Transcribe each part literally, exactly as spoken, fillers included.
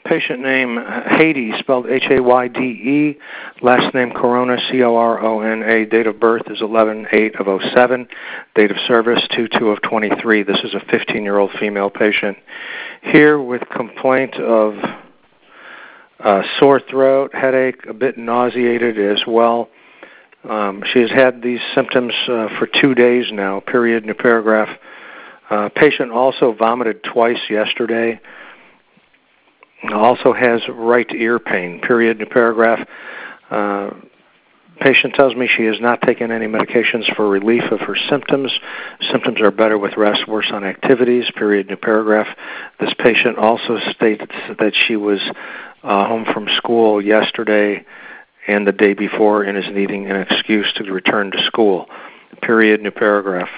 patient name Haydee, spelled H A Y D E, last name Corona, C O R O N A. Date of birth is eleven eight of oh seven. Date of service two two of twenty-three. This is a fifteen-year-old female patient here with complaint of uh, sore throat, headache, a bit nauseated as well. Um, she has had these symptoms uh, for two days now, period, new paragraph. Uh, patient also vomited twice yesterday. Also has right ear pain, period, new paragraph. Uh, patient tells me she has not taken any medications for relief of her symptoms. Symptoms are better with rest, worse on activities, period, new paragraph. This patient also states that she was uh, home from school yesterday and the day before and is needing an excuse to return to school, period, new paragraph.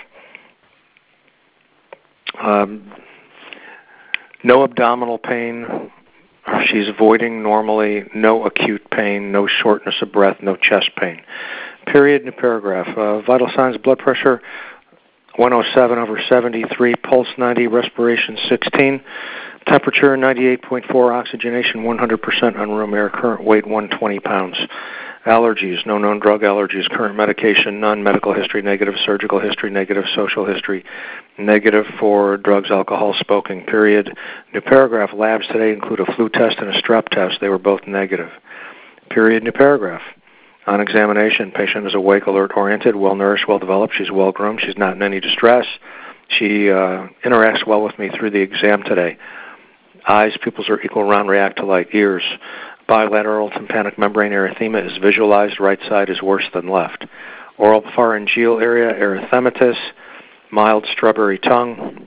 Um, no abdominal pain. She's voiding normally, no acute pain, no shortness of breath, no chest pain. Period, new paragraph. Uh, vital signs, blood pressure, one oh seven over seventy-three, pulse ninety, respiration sixteen, temperature ninety-eight point four, oxygenation one hundred percent on room air, current weight one hundred twenty pounds. Allergies, no known drug allergies, current medication, none, medical history negative, surgical history negative, social history negative for drugs, alcohol, smoking, period. New paragraph, labs today include a flu test and a strep test. They were both negative. Period, new paragraph. On examination, patient is awake, alert, oriented, well-nourished, well-developed. She's well-groomed. She's not in any distress. She uh, interacts well with me through the exam today. Eyes, pupils are equal, round, react to light. Ears, bilateral tympanic membrane erythema is visualized. Right side is worse than left. Oral pharyngeal area, erythematous. Mild strawberry tongue.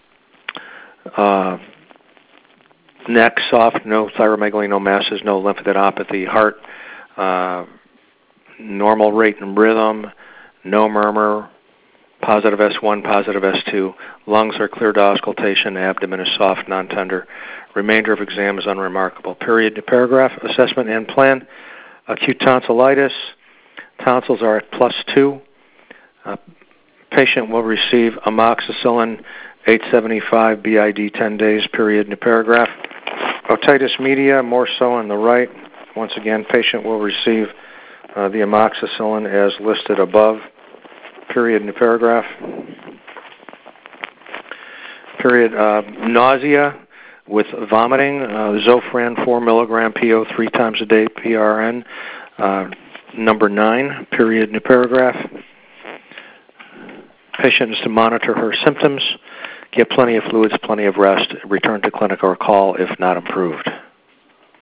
Uh, neck soft, no thyromegaly, no masses, no lymphadenopathy. Heart, uh, normal rate and rhythm, no murmur. Positive S one, positive S two. Lungs are clear to auscultation. Abdomen is soft, non-tender. Remainder of exam is unremarkable. Period to paragraph. Assessment and plan. Acute tonsillitis. Tonsils are at plus two. Uh, patient will receive amoxicillin eight seventy-five B I D ten days. Period to paragraph. Otitis media, more so on the right. Once again, patient will receive uh, the amoxicillin as listed above. Period in the paragraph. Period. Uh, nausea with vomiting. Uh, Zofran four milligram P O three times a day. P R N. Uh, number nine. Period in the paragraph. Patient is to monitor her symptoms, get plenty of fluids, plenty of rest, return to clinic or call if not improved.